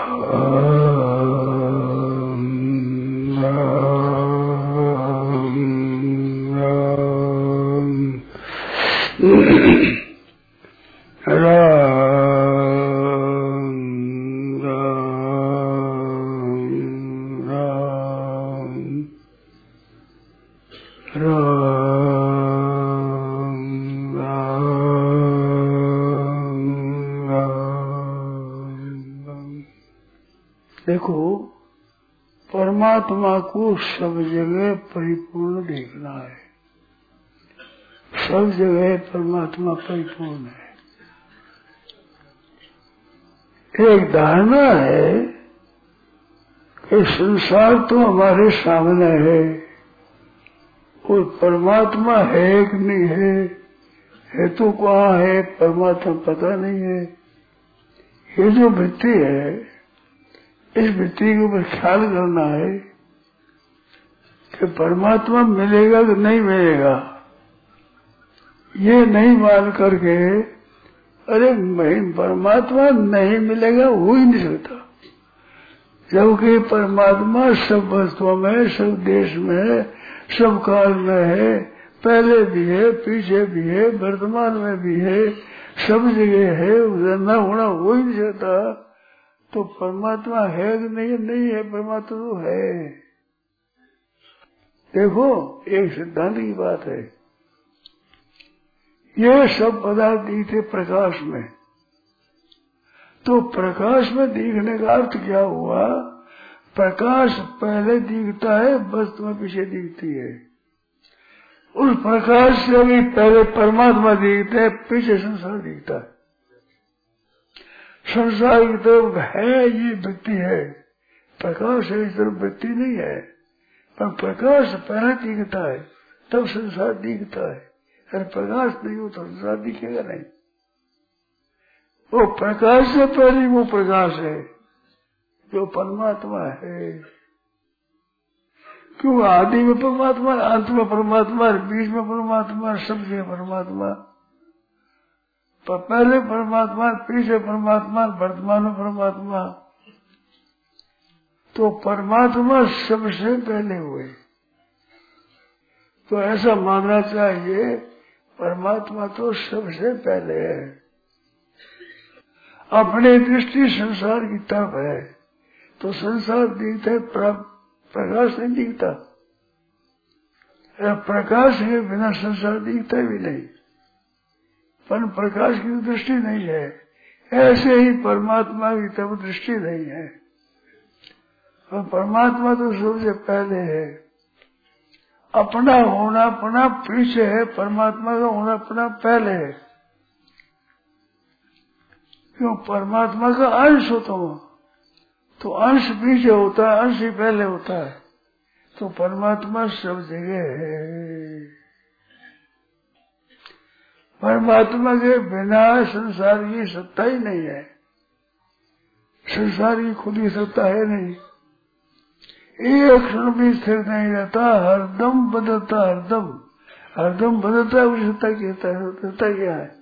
देखो, परमात्मा को सब जगह परिपूर्ण देखना है। सब जगह परमात्मा परिपूर्ण है। एक धारणा है कि संसार तो हमारे सामने है और परमात्मा है कि नहीं है तो कहाँ है, परमात्मा पता नहीं है। ये जो वृत्ति है, इस वृत्ति के ऊपर ख्याल करना है कि परमात्मा मिलेगा कि नहीं मिलेगा। ये नहीं मान करके अरे परमात्मा नहीं मिलेगा, हो ही नहीं सकता। जबकि परमात्मा सब वस्तुओं में, सब देश में, सब काल में है, पहले भी है, पीछे भी है, वर्तमान में भी है, सब जगह है। उधर न होना हो ही नहीं सकता। तो परमात्मा है कि नहीं है, परमात्मा तो है। देखो, एक सिद्धांत की बात है। ये सब पदार्थ दिखते प्रकाश में, तो प्रकाश में दिखने का अर्थ क्या हुआ? प्रकाश पहले दिखता है, वस्तु में पीछे दिखती है। उस प्रकाश से भी पहले परमात्मा दिखते है, पीछे संसार दिखता है। संसार की तरफ है ये वृत्ति है, प्रकाश है इस तरफ वृत्ति नहीं है। पर प्रकाश पहले दिखता है, तब संसार दिखता है। अगर प्रकाश नहीं हो तो संसार दिखेगा नहीं। वो प्रकाश से पहले वो प्रकाश है जो परमात्मा है। क्यों? आदि में परमात्मा, अंत में परमात्मा, बीच में परमात्मा, सब जगह परमात्मा। पर पहले परमात्मा, पीछे परमात्मा, वर्तमान में परमात्मा। तो परमात्मा सबसे पहले हुए। तो ऐसा मानना चाहिए परमात्मा तो सबसे पहले है। अपनी दृष्टि संसार की तरफ है तो संसार दिखता है, प्रकाश नहीं दिखता। प्रकाश के बिना संसार दिखता भी नहीं, पर प्रकाश की दृष्टि नहीं है। ऐसे ही परमात्मा की तरफ दृष्टि नहीं है। और परमात्मा तो सबसे पहले है। अपना होना अपना पीछे है, परमात्मा का होना अपना पहले है। क्यों? परमात्मा का अंश हो तो अंश पीछे होता है, अंश ही पहले होता है। तो परमात्मा सब जगह है। परमात्मा के बिना संसार की सत्ता ही नहीं है। संसार की खुद ही सत्ता है नहीं। एक क्षण भी स्थिर नहीं रहता, हरदम बदलता, हरदम बदलता है। उसी सत्ता की सत्ता क्या है?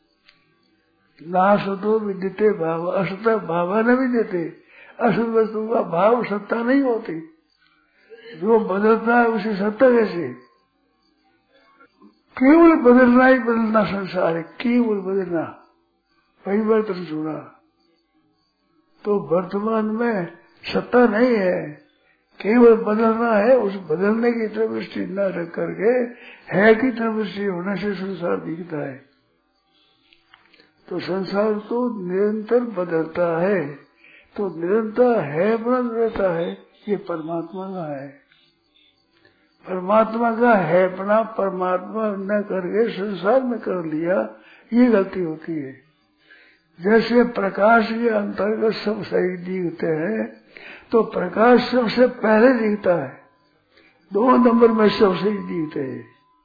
नासतो विद्यते भाव, असत भाव न विद्यते। असत वस्तु का भाव सत्ता नहीं होती। जो बदलता है उसी सत्ता कैसे? केवल बदलना ही बदलना संसार है, केवल बदलना, परिवर्तन छोड़ा। तो वर्तमान में सत्ता नहीं है, केवल बदलना है। उस बदलने की तरफ दृष्टि न रख करके है की तरफ दृष्टि होने से संसार दिखता है। तो संसार तो निरंतर बदलता है, तो निरंतर है बदल रहता है। ये परमात्मा का है। परमात्मा का है अपना परमात्मा न करके संसार में कर लिया, ये गलती होती है। जैसे प्रकाश के अंतर्गत सब सही दिखते हैं, तो प्रकाश सबसे पहले दिखता है, 2 नंबर में सब सही दिखते हैं।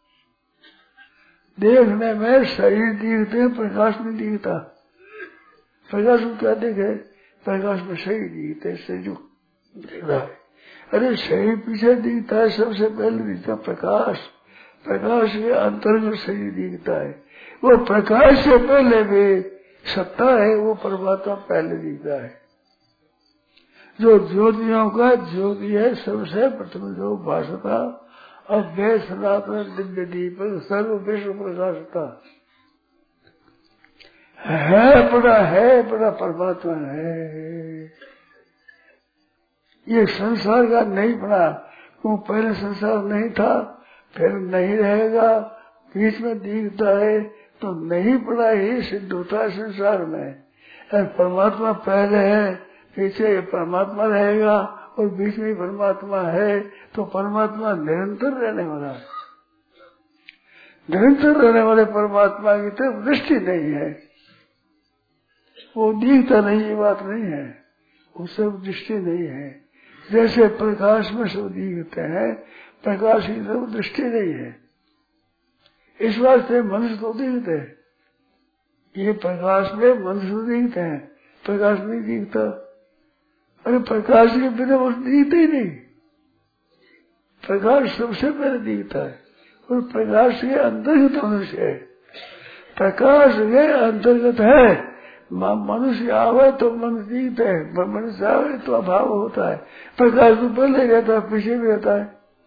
देखने में शरीर दिखते हैं, प्रकाश नहीं दिखता। प्रकाश में क्या दिखे? प्रकाश में शरीर दिखते हैं, शरीर दिख रहा है। अरे शरीर पीछे दिखता है, सबसे पहले दिखता प्रकाश। प्रकाश के अंतर्गत शरीर दिखता है। वो प्रकाश से पहले भी सत्ता है, वो परमात्मा पहले दिखता है। जो ज्योतियों का ज्योति है, सबसे प्रथम जो भाषता अव्यय सनातन दिव्य दीपक सर्व विश्व प्रकाशता है बड़ा परमात्मा है। ये संसार का नहीं बना, क्यों पहले संसार नहीं था, फिर नहीं रहेगा, बीच में दिखता है तो नहीं पड़ा ही सिद्ध होता है संसार में। परमात्मा पहले है, पीछे परमात्मा रहेगा और बीच में परमात्मा है, तो परमात्मा निरंतर रहने वाला है। निरंतर रहने वाले परमात्मा की तरफ दृष्टि नहीं है, वो दिखता नहीं, ये बात नहीं है, वो सब दृष्टि नहीं है। जैसे प्रकाश में सब दिखते हैं, प्रकाश की तरफ दृष्टि नहीं है। इस वास्ते मनुष्य तो दिखते हैं, ये प्रकाश में मनुष्य दिखते हैं, प्रकाश नहीं दिखता। अरे प्रकाश के बिना वो दिखते ही नहीं, प्रकाश सबसे पहले दिखता है और प्रकाश के अंतर्गत मनुष्य है, प्रकाश के अंतर्गत है। मनुष्य आवे तो मनुष्य दिखता है, मनुष्य आवे तो अभाव होता है। प्रकाश तो पहले रहता है, पीछे भी रहता है।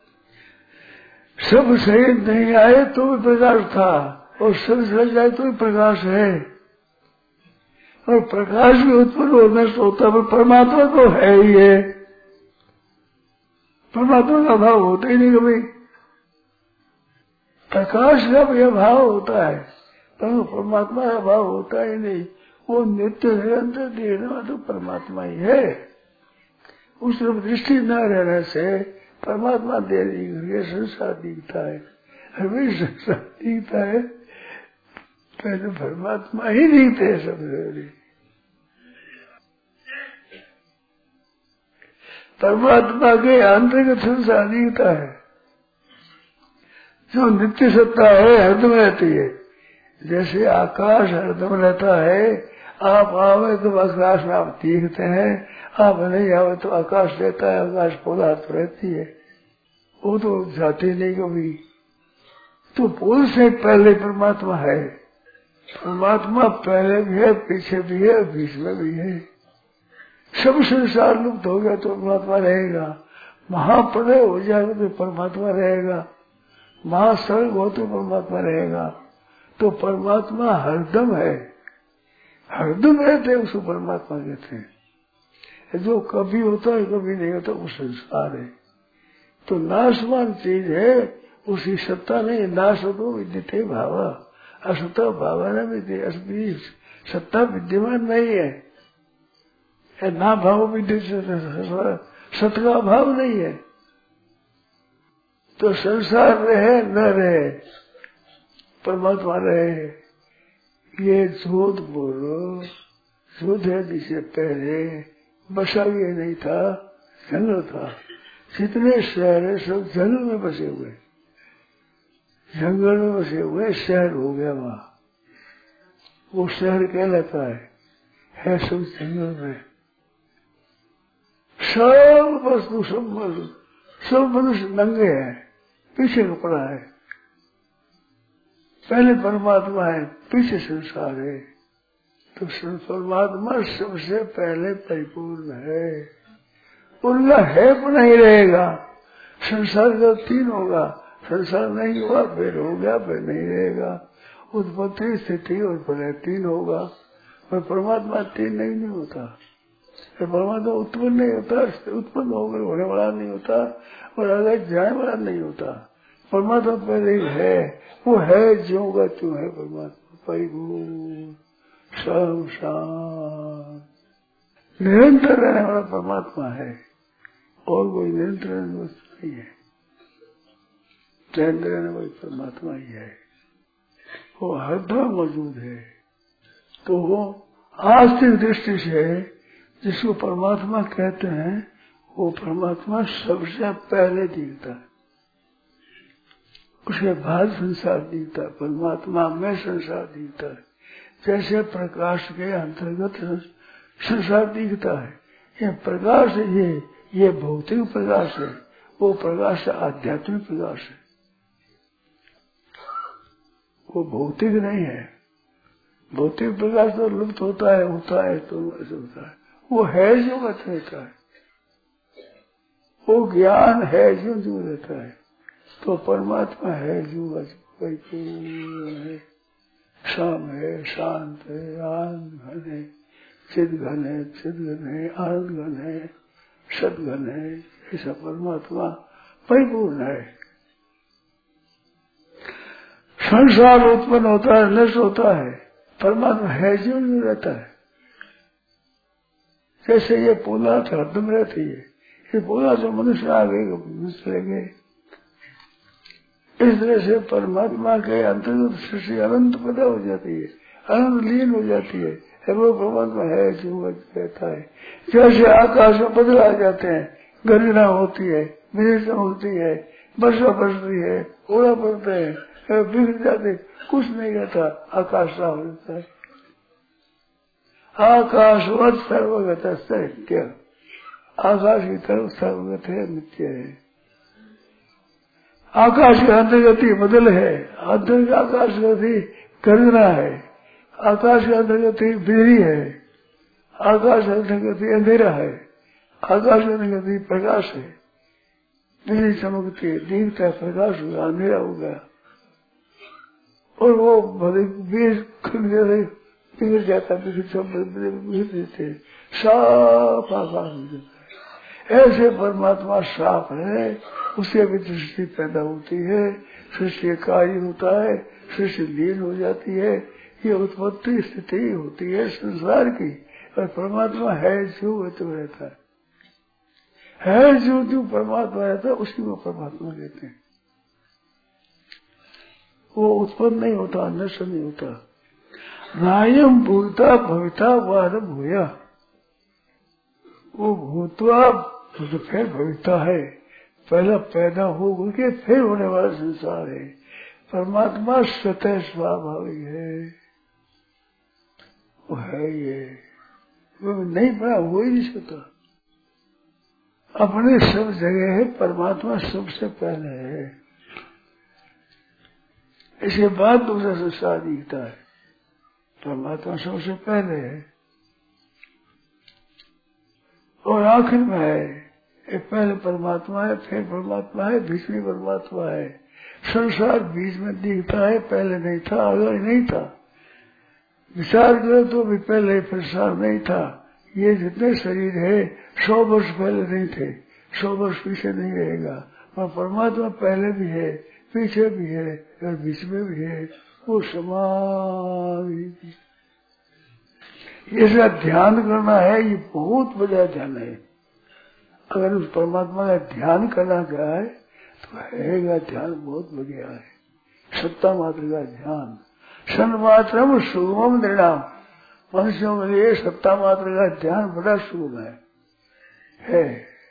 सब सही नहीं आए तो भी प्रकाश था, और सब सही जाए तो भी प्रकाश है। और प्रकाश भी उत्पन्न और नष्ट होता है, पर परमात्मा तो है ही है, परमात्मा का अभाव होता ही नहीं कभी। प्रकाश का भी अभाव होता है, पर परमात्मा का अभाव होता ही नहीं। वो नित्य निरंतर देखने वाला तो परमात्मा ही है। उस तरफ दृष्टि न रहने से परमात्मा दे दी, संसार दिखता है, हमें संसार दिखता है, पहले परमात्मा ही दिखते है सबसे। परमात्मा के अंतर्गत संसार दिखता है, जो नित्य सत्ता है, हरदम रहती है। जैसे आकाश हरदम रहता है, आप आवे तो आकाश में आप दिखते हैं, आप नहीं आवे तो आकाश रहता है, आकाश पौधा तो रहती है, वो तो जाती नहीं कभी। तो पुल से पहले परमात्मा है, परमात्मा पहले भी है, पीछे भी है, बीच में भी है। सब संसार लुप्त हो गया तो परमात्मा रहेगा, महाप्रलय हो जाएगा तो परमात्मा रहेगा, महासर्ग हो तो परमात्मा रहेगा। तो परमात्मा हरदम है, हरदम रहते हैं, उसको परमात्मा कहते हैं। जो कभी होता है कभी नहीं होता, वो संसार है। तो नाशवान चीज है, उसकी सत्ता नहीं। नाश हो विद्यते भाव, असत्ता भावना विद्य, असली सत्ता विद्यमान नहीं है। ना भाव विद्य, सत्य का अभाव नहीं है। तो संसार रहे न रहे, परमात्मा रहे, ये झूठ बोलो। झूठ है जिसे पहले बसा ये नहीं था, जंगल था। जितने शहर है सब जंगल में बसे हुए, जंगल में बसे हुए शहर हो गया वहाँ, वो शहर कहलाता है सब जंगल में। सब वस्तु सब मनुष्य नंगे हैं, पीछे कपड़ा है। पहले परमात्मा है, पीछे संसार है। तो परमात्मा सबसे पहले परिपूर्ण है, उनका है पर नहीं रहेगा। संसार का तीन होगा, संसार नहीं हुआ फिर हो गया, फिर नहीं रहेगा। उत्पत्ति स्थिति और प्रलय तीन होगा, पर परमात्मा तीन नहीं होता। फिर परमात्मा उत्पन्न नहीं होता, उत्पन्न होकर होने वाला नहीं होता और आगे जाने वाला नहीं होता। परमात्मा पहले है, वो है ज्यों का त्यों है। परमात्मा परिपूर्ण शांत निरंतर रहने वाला परमात्मा है, और कोई निरंतर वस्तु नहीं है। निरंतर रहने वाली परमात्मा ही है, वो हरदम मौजूद है। तो वो आस्तिक दृष्टि से जिसको परमात्मा कहते हैं, वो परमात्मा सबसे पहले दिखता है, उसके बाद संसार दिखता है। परमात्मा में संसार दिखता है, जैसे प्रकाश के अंतर्गत संसार दिखता है। ये प्रकाश ये भौतिक प्रकाश है, वो प्रकाश आध्यात्मिक प्रकाश है, वो भौतिक नहीं है। भौतिक प्रकाश तो लुप्त होता है तो ऐसे होता है, वो है जो रहता है। वो ज्ञान है जो रहता है, तो परमात्मा है जो परिपूर्ण है, शाम है, शांत है, आनंद घन है, चिद घन है, चिद घन है, आनंद घन है, सदघन है। ऐसा परमात्मा परिपूर्ण है। संसार उत्पन्न होता है, नष्ट होता है, परमात्मा है जो रहता है। जैसे ये पौलाद हरदम रहती है, ये पौलाद से मनुष्य आ गए, मनुष्य रह गए। इस तरह से परमात्मा के अंतर्गत सृष्टि अनंत पैदा हो जाती है, अनंत लीन हो जाती है। वो परमात्मा है जो रहता है। जैसे आकाश में बदल आ जाते हैं, गर्जना होती है, बिजली चमकती है, वर्षा बरसती है, ओला पड़ते हैं, बिगड़ जाते, कुछ नहीं रहता, आकाश साफ हो जाता है। आकाशवत सर्वगत सत्य, आकाश की तरफ सर्वगत है, नित्य है। आकाश की अंतर्गति बदल है, आकाश गति गर्जना है, आकाश के अंतर्गति बिजली है, आकाश के अंतर्गति अंधेरा है, आकाश के अंतर्गति प्रकाश है। बिजली चमकती है, दीपता प्रकाश हो गया, अंधेरा हो गया, और वो बीज बिगड़ जाता है, बिगड़ देते, साफ आकाश हो जाता है। ऐसे परमात्मा साफ है, उससे भी सृष्टि पैदा होती है, सृष्टि कार्य होता है, सृष्टि लीन हो जाती है। ये उत्पत्ति स्थिति होती है संसार की, और परमात्मा है जो तो रहता है जो परमात्मा रहता है, उसी को परमात्मा कहते हैं। वो उत्पन्न नहीं होता, नष्ट नहीं होता। नायम भूता भविता वार भूया, वो भूतवा तो फिर भविता है, पहला पैदा हो के फिर होने वाला संसार है। परमात्मा स्वतः स्वाभाविक है, वो है ये, वो नहीं बना, हो ही नहीं सकता। अपने सब जगह है, परमात्मा सबसे पहले है। इसके बाद दूसरा संसार दिखता है, परमात्मा सबसे पहले है और आखिर में है। पहले परमात्मा है, फिर परमात्मा है, बीच में परमात्मा है। संसार बीच में दिखता है, पहले नहीं था, आगे नहीं था। विचार करो तो भी पहले संसार नहीं था। ये जितने शरीर है 100 वर्ष पहले नहीं थे, 100 वर्ष पीछे नहीं रहेगा। और परमात्मा पहले भी है, पीछे भी है और बीच में भी है, वो समाधि। ये सब ध्यान करना है, ये बहुत बड़ा ध्यान है। अगर उस परमात्मा का ध्यान करना क्या है तो हैगा ध्यान बहुत बढ़िया है। सत्ता मात्र का ध्यान, सन मात्रम सुगम निर्णाम, मनुष्यों के लिए सत्ता मात्र का ध्यान बड़ा सुगम है।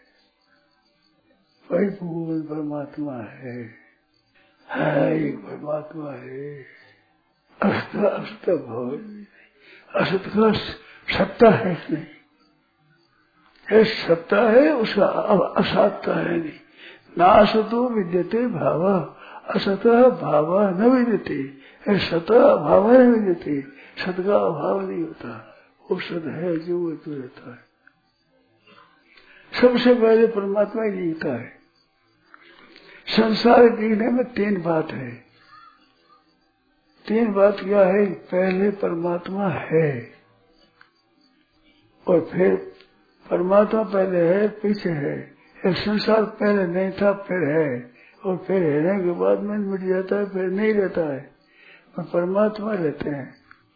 परिपूर्ण परमात्मा है, एक परमात्मा है। अस्त अस्त भव, असत का सत्ता है नहीं, है सत्ता है, उसका असत्ता है नहीं। ना असतो विद्यते भाव, असत भाव न विद्यते, सत भाव न विद्यते, सत का अभाव नहीं होता, वो सत है जो वो तो रहता है। सबसे पहले परमात्मा ही दिखता है। संसार दिखने में 3 बात है। 3 बात क्या है? पहले परमात्मा है, और फिर परमात्मा पहले है, पीछे है। एक संसार पहले नहीं था, फिर है, और फिर रहने के बाद में मिट जाता है, फिर नहीं रहता है, और परमात्मा रहते हैं।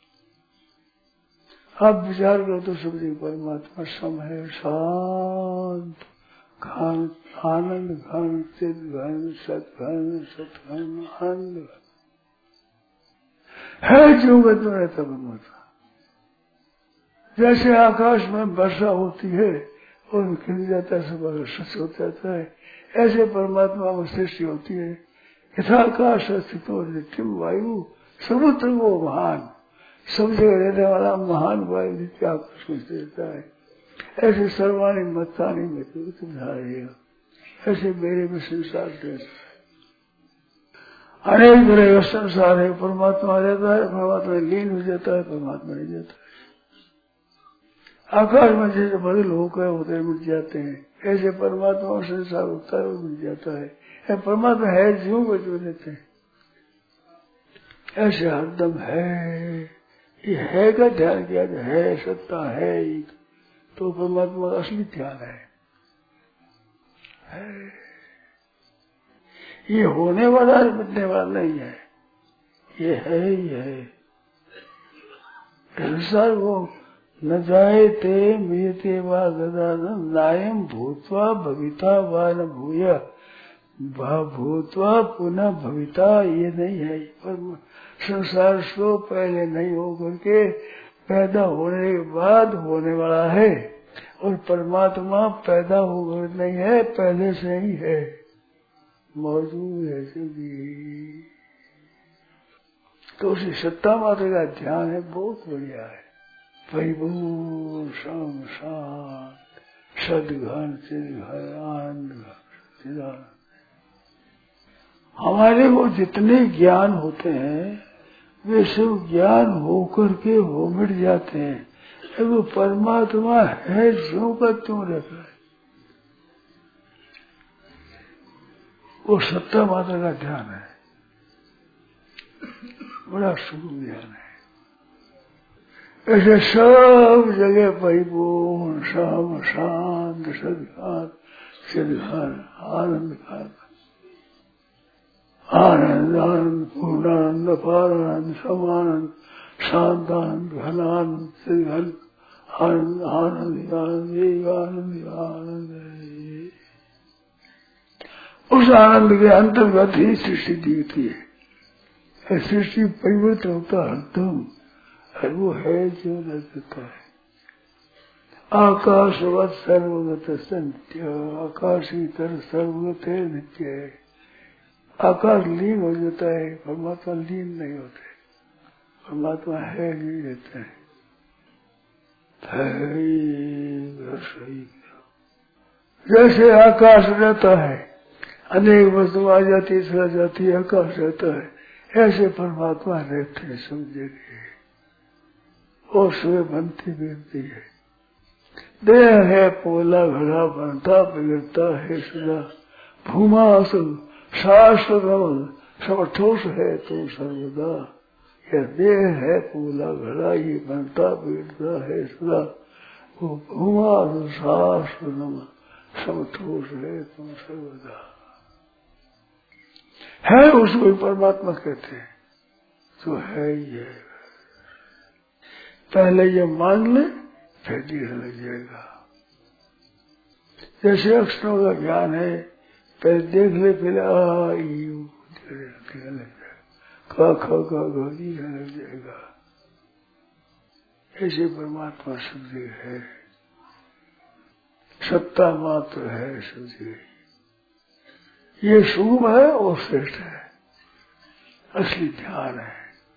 आप विचार करो तो समझिए, परमात्मा सम है, शांत, घन, आनंद घन, चित घन, सतघन, सतघन, आनंद है जो गत में रहता परमात्मा। जैसे आकाश में वर्षा होती है और खिल जाता है, सब सच हो जाता है, ऐसे परमात्मा में सृष्टि होती है। यथाकाश स्थितो नित्यम वायु, समुद्र वो महान, सब जगह रहने वाला महान वायु नित्य आकाश में रहता है। ऐसे सर्वाणी मत्तानी में रहेगा, ऐसे मेरे में संसार रहता है। अनेक तरह का संसार है, परमात्मा रहता है, परमात्मा लीन हो जाता है, परमात्मा नहीं जाता है। आकाश में जैसे बदल होकर उधर मिट जाते हैं, ऐसे परमात्मा संसार उतार मिल जाता है। परमात्मा है जीव को जो लेते हैं ऐसे हरदम है। ये है का ध्यान किया तो है, सत्ता है तो परमात्मा का असली ध्यान है। ये होने वाला है, मिटने वाला नहीं है, ये है ही है। संसार वो न जायते मृत्यते वा गदानं नायं भूत्वा भविता वा न भूय भूत्वा पुनः भविता, ये नहीं है। पर संसार से पहले नहीं हो करके पैदा होने के बाद होने वाला है, और परमात्मा पैदा होकर नहीं है, पहले से ही है, मौजूद है सभी। तो उसी सत्ता मात्र का ध्यान है, बहुत बढ़िया है। परिपूर्ण सम शांत सदघन चिदघन आनंद चिदानंद। हमारे को जितने ज्ञान होते हैं वे सब ज्ञान होकर के हो मिट जाते हैं। वो परमात्मा है जो का त्यों रहता है, वो सत्ता मात्र का ध्यान है, बड़ा सूक्ष्म ज्ञान है। ऐसे सब जगह परिपूर्ण सम शांत सदघन चिदघन आनंद का आनंद आनंद पूर्णानंद अपारानंद समानंद शांतानंद घनानंद चिदघन आनंद आनंद आनंद आनंद आनंद। उस आनंद के अंतर्गत ही सृष्टि दिखती है। सृष्टि परिवर्तन होता हरदम, और वो है जो रहता है। आकाशवत सर्वगत नित्य, आकाश की तरह सर्वगत है, नित्य है। आकाश लीन हो जाता है, परमात्मा लीन नहीं होते, परमात्मा है ही रहता है। जैसे आकाश रहता है, अनेक वस्तु आ जाती है, चला जाती है, आकाश रहता है, ऐसे परमात्मा रहते हैं सब जगह। और सुबह बनती बिगड़ती है, देह है पोला घड़ा बनता बिगड़ता है सदा, भूमा शाश्वत समठोष है तो सर्वदा। यह देह है पोला घड़ा, ये बनता बिगड़ता है सदा, वो भूमा शाश्वत समठोष है तो सर्वदा। है उसको परमात्मा कहते हैं, तो है ही है। पहले ये मान ले फिर दिखने लग जाएगा। जैसे अक्षरों का ज्ञान है, पहले देख ले, फिर दिखने लग जाएगा, क ख ग दिखने लग जाएगा। ऐसे परमात्मा सब जगह है, सत्ता मात्र है सब जगह। ये शुभ है और श्रेष्ठ है, असली ध्यान है।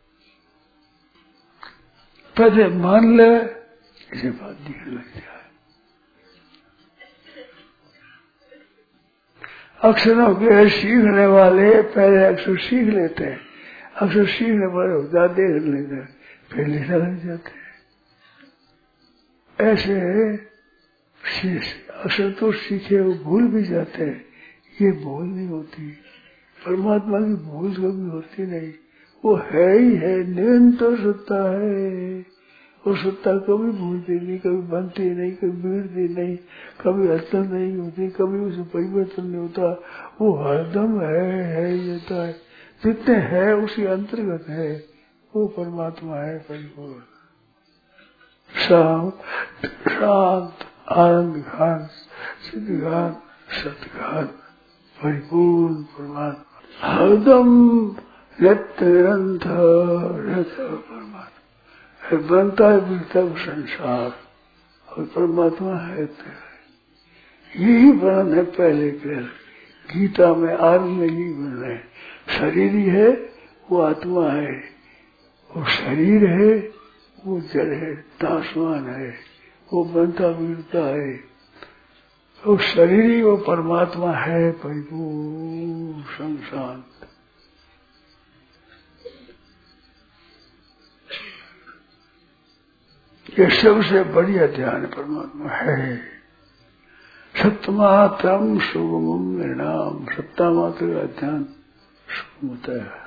पहले मान ले, इसे बात दिखने लग जाए। अक्षरों के सीखने वाले पहले अक्षर सीख लेते हैं, अक्षर सीखने वाले होता देख लेते हैं, फिर लिखने लग जाते हैं। ऐसे अक्षर तो सीखे वो भूल भी जाते हैं, ये भूल नहीं होती। परमात्मा की भूल कभी होती नहीं, वो है ही है, निरंतर सत्ता है। वो सत्ता कभी भूलती नहीं, कभी बनती नहीं, कभी बिगड़ती नहीं, कभी हलचल नहीं होती, कभी उसे परिवर्तन नहीं होता। वो हरदम है ही रहता है। जितने है उसी अंतर्गत है, वो परमात्मा है परिपूर्ण शांत आनंद घान सिद्धघान सतघान परिपूर्ण परमात्मा हरदम निरंतर परमात्मा है। बनता है बिगड़ता है संसार, और परमात्मा है तो यही वर्णन है पहले के गीता में, आरंभ में यही वर्णन है। शरीर ही है, वो आत्मा है, वो शरीर है, वो जड़ है, दासवान है, वो बनता बिगड़ता है। वो शरीर ही वो परमात्मा है परिपूर्ण संशांत। ये सबसे बढ़िया ध्यान परमात्मा है। सत्यमात्रम सुगमम निर्णाम, सत्ता मात्र का ध्यान सुगम होता है।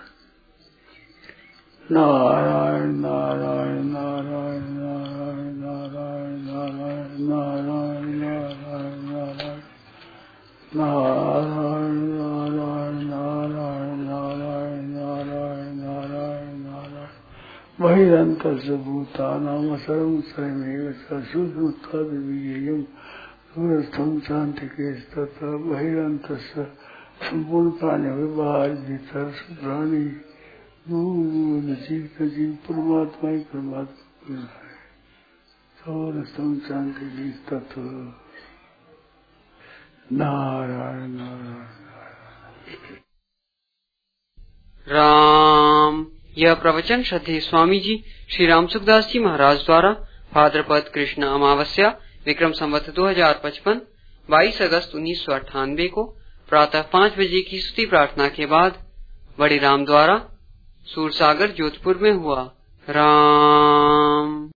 नारायण नारायण नारायण नारायण नारायण नारायण नारायण नारायण नारायण नारायण नारायण नारायण नारायण नारायण नारायण नारायण बहिरन्तस्य भूतानां सर्वं स्वयमेव सूक्ष्मत्वाद्विज्ञेयं दूरस्थं शान्तिकेस्ततः बहिरन्तस्य संपूर्ण प्राणी बाहर भीतर प्राणी जीव परमात्मा ही परमात्मा है। दूरस्थं शान्तिकेस्ततः नारायण नारायण। राम। यह प्रवचन श्रद्धेय स्वामी जी श्री राम सुखदास जी महाराज द्वारा भाद्रपद कृष्ण अमावस्या विक्रम संवत 2055 22 अगस्त 1998 को प्रातः 5 बजे की स्तुति प्रार्थना के बाद बड़े राम द्वारा सूरसागर जोधपुर में हुआ। राम।